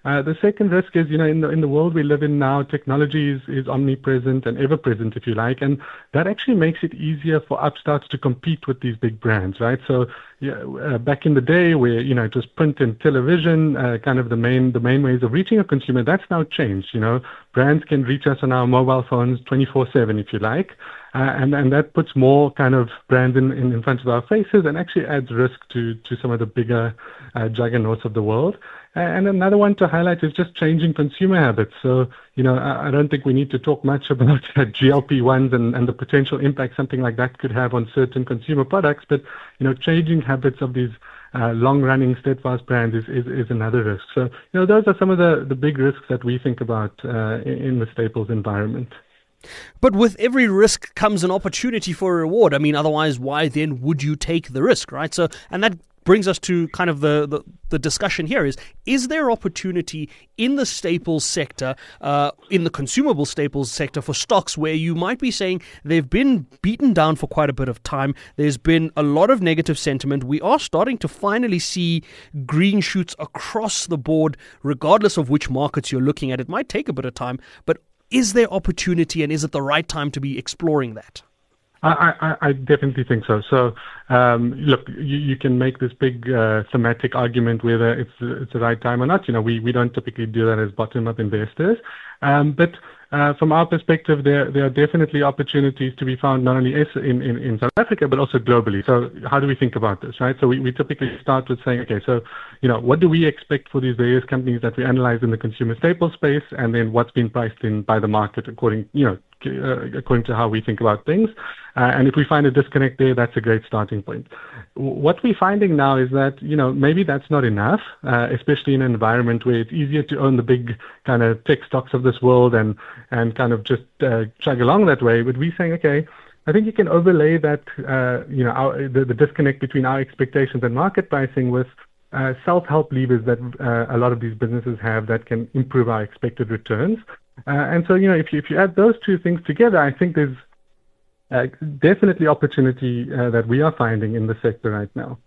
Uh, the second risk is, you know, in the in the world we live in now, technology is, is omnipresent and ever-present, if you like, and that actually makes it easier for upstarts to compete with these big brands, right? So, yeah, uh, back in the day where, you know, it was print and television, uh, kind of the main the main ways of reaching a consumer, that's now changed. You know, brands can reach us on our mobile phones twenty-four seven, if you like, uh, and and that puts more kind of brands in, in, in front of our faces and actually adds risk to to some of the bigger uh, juggernauts of the world. And another one to highlight is just changing consumer habits. So, you know, I don't think we need to talk much about G L P ones and, and the potential impact something like that could have on certain consumer products. But, you know, changing habits of these uh, long-running steadfast brands is, is, is another risk. So, you know, those are some of the, the big risks that we think about uh, in, in the staples environment. But with every risk comes an opportunity for a reward. I mean, otherwise, why then would you take the risk, right? So, and that brings us to kind of the, the, the discussion here is, is there opportunity in the staples sector, uh, in the consumable staples sector for stocks where you might be saying they've been beaten down for quite a bit of time, there's been a lot of negative sentiment, we are starting to finally see green shoots across the board, regardless of which markets you're looking at. It might take a bit of time, but is there opportunity and is it the right time to be exploring that? I, I, I definitely think so. So, um, look, you, you can make this big uh, thematic argument whether it's it's the right time or not. You know, we, we don't typically do that as bottom-up investors. Um, but uh, from our perspective, there there are definitely opportunities to be found not only in, in, in South Africa, but also globally. So how do we think about this, right? So we, we typically start with saying, okay, so, you know, what do we expect for these various companies that we analyze in the consumer staples space, and then what's been priced in by the market according, you know, Uh, according to how we think about things. Uh, and if we find a disconnect there, that's a great starting point. W- what we're finding now is that, you know, maybe that's not enough, uh, especially in an environment where it's easier to own the big kind of tech stocks of this world and, and kind of just uh, chug along that way. But we're saying, okay, I think you can overlay that, uh, you know, our, the, the disconnect between our expectations and market pricing with uh, self-help levers that uh, a lot of these businesses have that can improve our expected returns. Uh, and so, you know, if you, if you add those two things together, I think there's uh, definitely opportunity uh, that we are finding in the sector right now.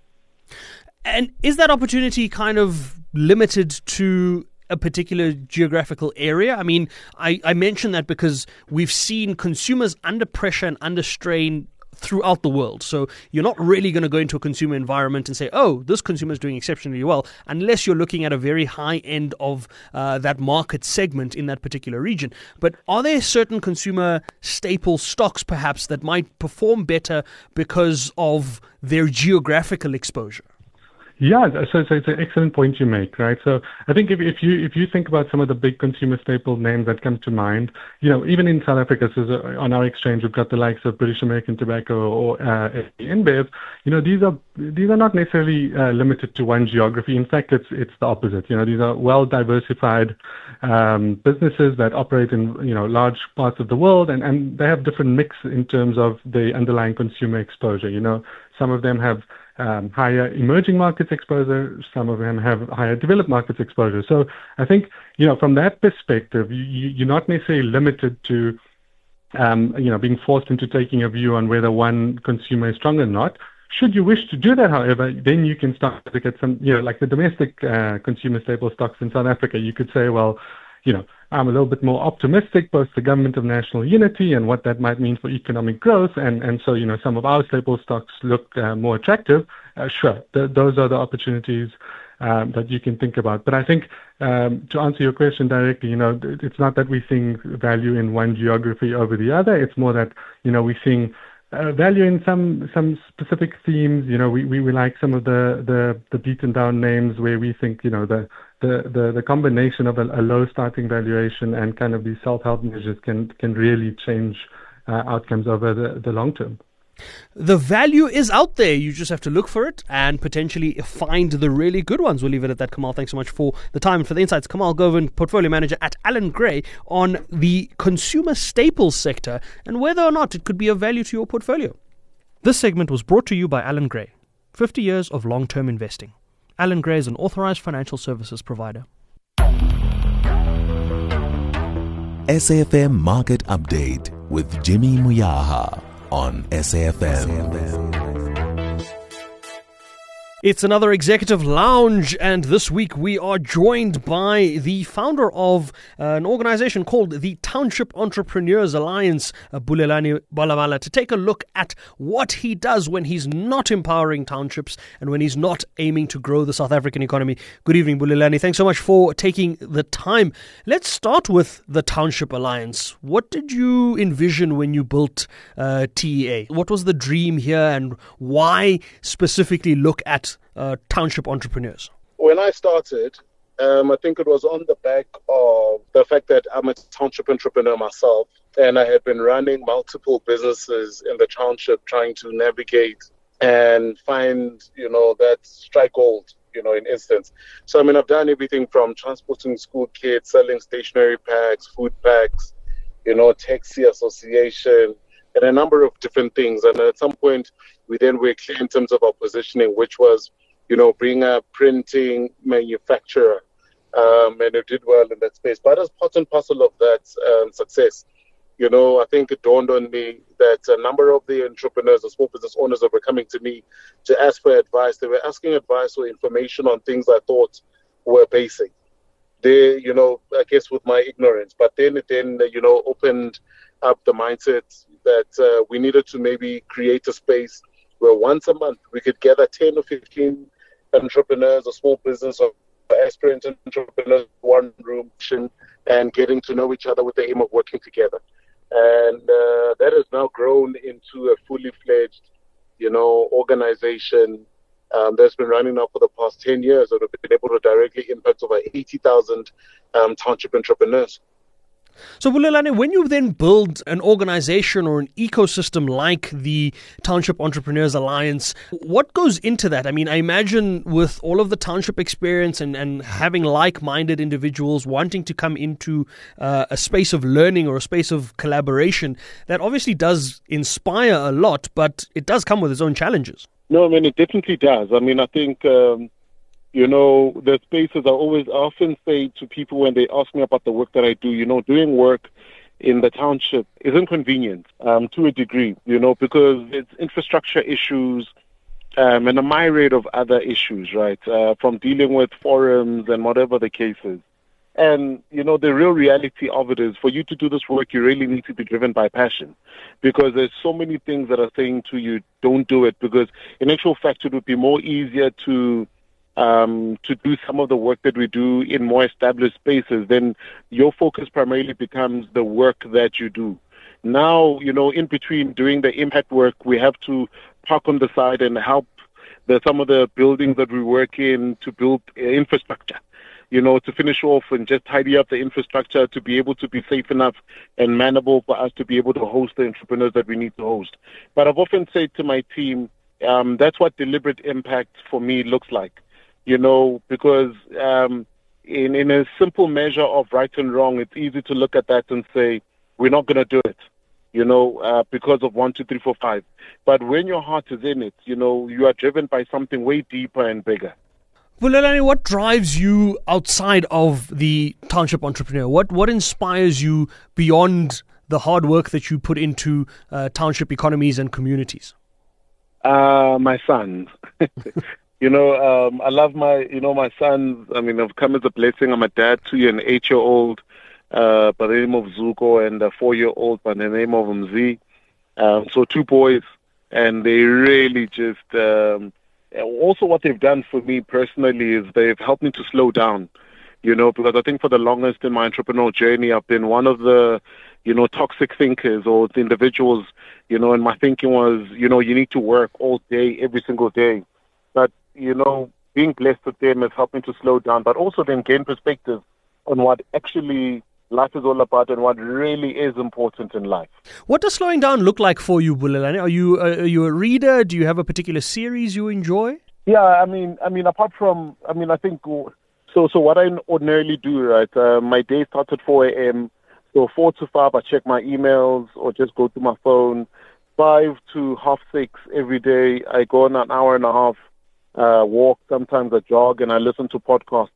And is that opportunity kind of limited to a particular geographical area? I mean, I, I mention that because we've seen consumers under pressure and under strain throughout the world. So you're not really going to go into a consumer environment and say, oh, this consumer is doing exceptionally well, unless you're looking at a very high end of uh, that market segment in that particular region. But are there certain consumer staple stocks perhaps that might perform better because of their geographical exposure? Yeah, so, so it's an excellent point you make, right? So I think if, if you if you think about some of the big consumer staple names that come to mind, you know, even in South Africa, so on our exchange, we've got the likes of British American Tobacco or uh, InBev. You know, these are these are not necessarily uh, limited to one geography. In fact, it's it's the opposite. You know, these are well diversified um, businesses that operate in, you know, large parts of the world, and, and they have different mix in terms of the underlying consumer exposure. You know, some of them have Um, higher emerging markets exposure, some of them have higher developed markets exposure. So I think, you know, from that perspective, you, you're not necessarily limited to, um, you know, being forced into taking a view on whether one consumer is strong or not. Should you wish to do that, however, then you can start to look at some, you know, like the domestic uh, consumer staple stocks in South Africa. You could say, well, you know, I'm a little bit more optimistic post the government of national unity and what that might mean for economic growth. And, and so, you know, some of our staple stocks look uh, more attractive. Uh, sure, th- those are the opportunities um, that you can think about. But I think um, to answer your question directly, you know, it's not that we're seeing value in one geography over the other. It's more that, you know, we're seeing Uh, value in some some specific themes. You know, we, we, we like some of the, the, the beaten down names where we think, you know, the the, the, the combination of a, a low starting valuation and kind of these self-help measures can can really change uh, outcomes over the, the long term. The value is out there. You just have to look for it and potentially find the really good ones. We'll leave it at that. Kamal, thanks so much for the time and for the insights. Kamal Govan, Portfolio Manager at Allan Gray, on the consumer staples sector and whether or not it could be of value to your portfolio. This segment was brought to you by Allan Gray. fifty years of long-term investing. Allan Gray is an authorized financial services provider. S A F M Market Update with Jimmy Muyaha on S A F M. It's another Executive Lounge, and this week we are joined by the founder of uh, an organization called the Township Entrepreneurs Alliance, uh, Bulelani Balawala, to take a look at what he does when he's not empowering townships and when he's not aiming to grow the South African economy. Good evening, Bulelani. Thanks so much for taking the time. Let's start with the Township Alliance. What did you envision when you built uh, T E A? What was the dream here, and why specifically look at Uh, township entrepreneurs? When I started, um, I think it was on the back of the fact that I'm a township entrepreneur myself, and I had been running multiple businesses in the township, trying to navigate and find, you know, that strike gold, you know, in instance. So, I mean, I've done everything from transporting school kids, selling stationery packs, food packs, you know, taxi association, and a number of different things. And at some point, we then were clear in terms of our positioning, which was, you know, being a printing manufacturer, um, and it did well in that space. But as part and parcel of that um, success, you know, I think it dawned on me that a number of the entrepreneurs and small business owners that were coming to me to ask for advice, they were asking advice or information on things I thought were basic. They, you know, I guess with my ignorance, but then it then, you know, opened up the mindset that uh, we needed to maybe create a space where once a month we could gather ten or fifteen entrepreneurs or small business or aspirant entrepreneurs in one room and getting to know each other with the aim of working together. And uh, that has now grown into a fully fledged, you know, organization um, that's been running now for the past ten years, and have been able to directly impact over eighty thousand um, township entrepreneurs. So, Bulelani, when you then build an organization or an ecosystem like the Township Entrepreneurs Alliance, what goes into that? I mean, I imagine with all of the township experience and, and having like-minded individuals wanting to come into uh, a space of learning or a space of collaboration, that obviously does inspire a lot, but it does come with its own challenges. No, I mean, it definitely does. I mean, I think... Um You know, the spaces I always I often say to people when they ask me about the work that I do, you know, doing work in the township is inconvenient um, to a degree, you know, because it's infrastructure issues um, and a myriad of other issues, right, uh, from dealing with forums and whatever the case is. And, you know, the real reality of it is for you to do this work, you really need to be driven by passion, because there's so many things that are saying to you, don't do it, because in actual fact, it would be more easier to Um, to do some of the work that we do in more established spaces, then your focus primarily becomes the work that you do. Now, you know, in between doing the impact work, we have to park on the side and help the, some of the buildings that we work in to build uh, infrastructure, you know, to finish off and just tidy up the infrastructure to be able to be safe enough and manageable for us to be able to host the entrepreneurs that we need to host. But I've often said to my team, um, that's what deliberate impact for me looks like. You know, because um, in, in a simple measure of right and wrong, it's easy to look at that and say, we're not going to do it, you know, uh, because of one, two, three, four, five. But when your heart is in it, you know, you are driven by something way deeper and bigger. Bulelani, what drives you outside of the township entrepreneur? What what inspires you beyond the hard work that you put into uh, township economies and communities? Uh, my sons. You know, um, I love my, you know, my sons. I mean, I've come as a blessing. I'm a dad to an eight-year-old uh, by the name of Zuko and a four-year-old by the name of Mzi. Um, so two boys, and they really just, um, also what they've done for me personally is they've helped me to slow down, you know, because I think for the longest in my entrepreneurial journey, I've been one of the, you know, toxic thinkers or the individuals, you know, and my thinking was, you know, you need to work all day, every single day. But, you know, being blessed with them has helped me to slow down, but also then gain perspective on what actually life is all about and what really is important in life. What does slowing down look like for you, Bulelani? Are you uh, are you a reader? Do you have a particular series you enjoy? Yeah, I mean, I mean, apart from, I mean, I think, so So what I ordinarily do, right, uh, my day starts at four a.m., so four to five, I check my emails or just go to my phone. Five to half six every day, I go on an hour and a half uh, walk. Sometimes I jog and I listen to podcasts.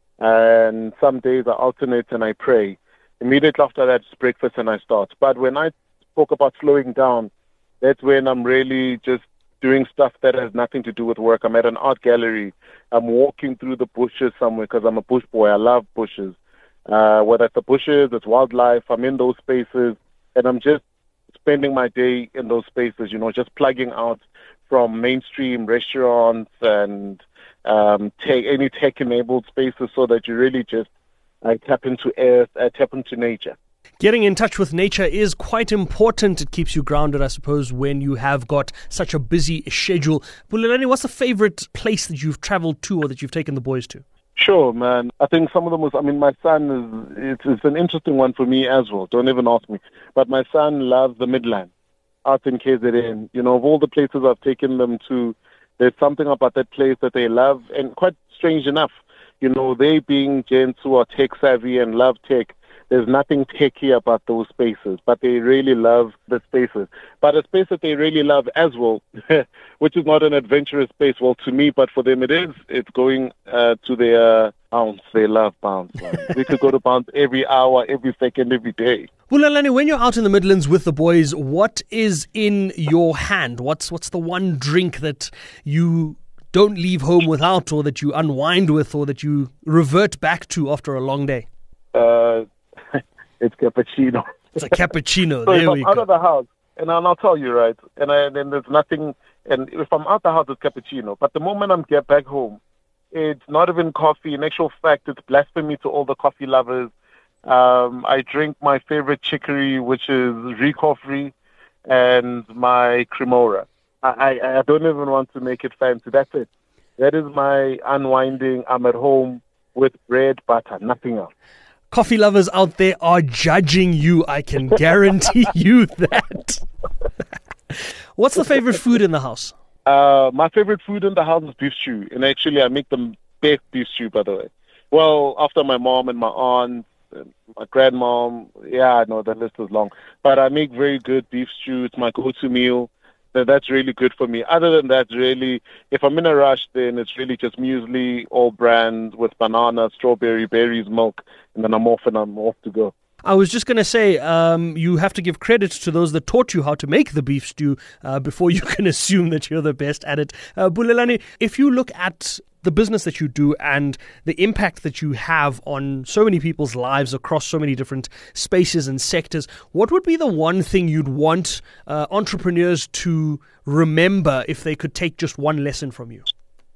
And some days I alternate and I pray. Immediately after that, it's breakfast and I start. But when I talk about slowing down, that's when I'm really just doing stuff that has nothing to do with work. I'm at an art gallery. I'm walking through the bushes somewhere because I'm a bush boy. I love bushes. Uh, whether it's the bushes, it's wildlife, I'm in those spaces, and I'm just spending my day in those spaces, you know, just plugging out from mainstream restaurants and um, tech, any tech-enabled spaces so that you really just uh, tap into earth, uh, tap into nature. Getting in touch with nature is quite important. It keeps you grounded, I suppose, when you have got such a busy schedule. Bulelani, what's the favorite place that you've traveled to or that you've taken the boys to? Sure, man. I think some of them was, I mean, my son is, it's, it's an interesting one for me as well. Don't even ask me. But my son loves the Midlands, out in K Z N. You know, of all the places I've taken them to, there's something about that place that they love. And quite strange enough, you know, they being gents who are tech savvy and love tech, there's nothing techy about those spaces, but they really love the spaces. But a space that they really love as well, which is not an adventurous space, well, to me, but for them it is, it's going uh, to their bounce. They love bounce. We could go to bounce every hour, every second, every day. Bulelani, when you're out in the Midlands with the boys, what is in your hand? What's what's the one drink that you don't leave home without, or that you unwind with, or that you revert back to after a long day? Uh, it's cappuccino. It's a cappuccino. So there if we I'm out go. of the house, and I'll, I'll tell you, right, and I, then there's nothing, and if I'm out the house, it's cappuccino. But the moment I'm get back home, it's not even coffee. In actual fact, it's blasphemy to all the coffee lovers. Um, I drink my favorite chicory, which is recovery, and my cremora. I, I, I don't even want to make it fancy. That's it. That is my unwinding. I'm at home with bread, butter, nothing else. Coffee lovers out there are judging you. I can guarantee you that. What's the favorite food in the house? Uh, my favorite food in the house is beef stew. And actually, I make the best beef stew, by the way. Well, after my mom and my aunt, and my grandmom, yeah, I know the list is long. But I make very good beef stew. It's my go-to meal. That's really good for me. Other than that, really, if I'm in a rush, then it's really just muesli, all brand with banana, strawberry, berries, milk, and then I'm off and I'm off to go. I was just going to say, um, you have to give credit to those that taught you how to make the beef stew uh, before you can assume that you're the best at it. Uh, Bulelani, if you look at the business that you do and the impact that you have on so many people's lives across so many different spaces and sectors, what would be the one thing you'd want uh, entrepreneurs to remember if they could take just one lesson from you?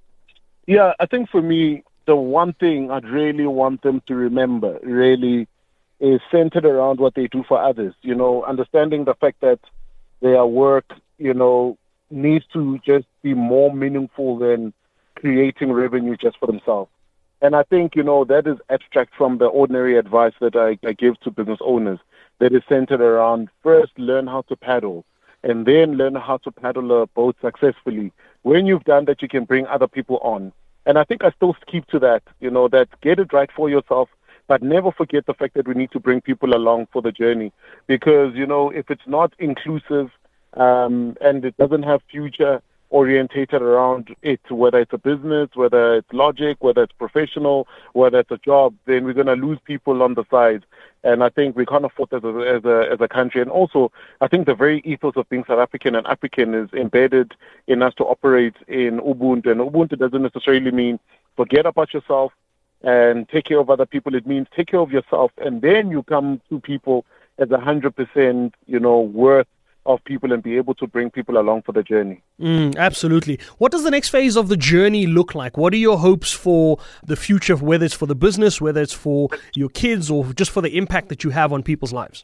Yeah, I think for me, the one thing I'd really want them to remember really is centered around what they do for others. You know, understanding the fact that their work, you know, needs to just be more meaningful than creating revenue just for themselves. And I think, you know, that is abstract from the ordinary advice that I, I give to business owners that is centered around first learn how to paddle and then learn how to paddle a boat successfully. When you've done that, you can bring other people on. And I think I still keep to that, you know, that get it right for yourself, but never forget the fact that we need to bring people along for the journey. Because, you know, if it's not inclusive um, and it doesn't have future orientated around it, whether it's a business, whether it's logic, whether it's professional, whether it's a job, then we're going to lose people on the side. And I think we can't afford that as a, as a as a country. And also, I think the very ethos of being South African and African is embedded in us to operate in Ubuntu. And Ubuntu doesn't necessarily mean forget about yourself and take care of other people. It means take care of yourself, and then you come to people as a hundred percent, you know, worth of people and be able to bring people along for the journey. Mm, absolutely. What does the next phase of the journey look like? What are your hopes for the future, whether it's for the business, whether it's for your kids, or just for the impact that you have on people's lives?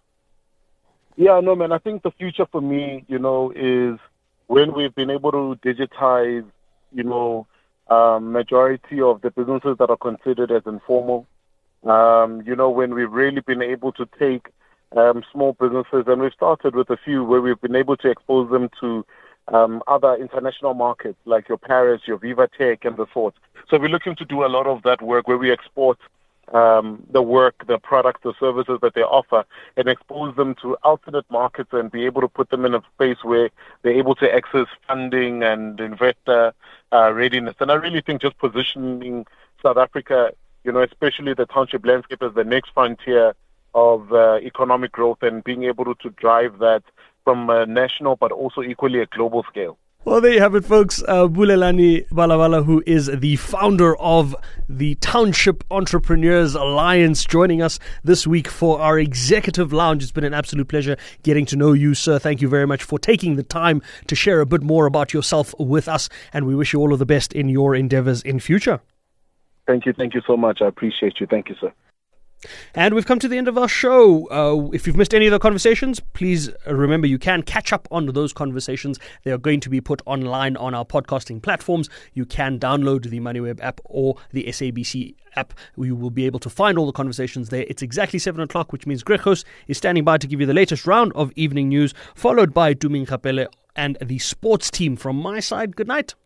Yeah, no, man, I think the future for me, you know, is when we've been able to digitize, you know, um, majority of the businesses that are considered as informal. Um, you know, when we've really been able to take Um, small businesses, and we've started with a few where we've been able to expose them to um, other international markets like your Paris, your Viva Tech, and the sort. So we're looking to do a lot of that work where we export um, the work, the products, the services that they offer, and expose them to alternate markets and be able to put them in a space where they're able to access funding and investor uh, readiness. And I really think just positioning South Africa, you know, especially the township landscape as the next frontier of uh, economic growth and being able to drive that from a national but also equally a global scale. Well, there you have it, folks. Uh, Bulelani Balawala, who is the founder of the Township Entrepreneurs Alliance, joining us this week for our Executive Lounge. It's been an absolute pleasure getting to know you, sir. Thank you very much for taking the time to share a bit more about yourself with us, and we wish you all of the best in your endeavors in future. Thank you. Thank you so much. I appreciate you. Thank you, sir. And we've come to the end of our show. Uh, if you've missed any of the conversations, please remember you can catch up on those conversations. They are going to be put online on our podcasting platforms. You can download the MoneyWeb app or the S A B C app. You will be able to find all the conversations there. It's exactly seven o'clock, which means Grechos is standing by to give you the latest round of evening news, followed by Duming Kapele and the sports team. From my side, good night.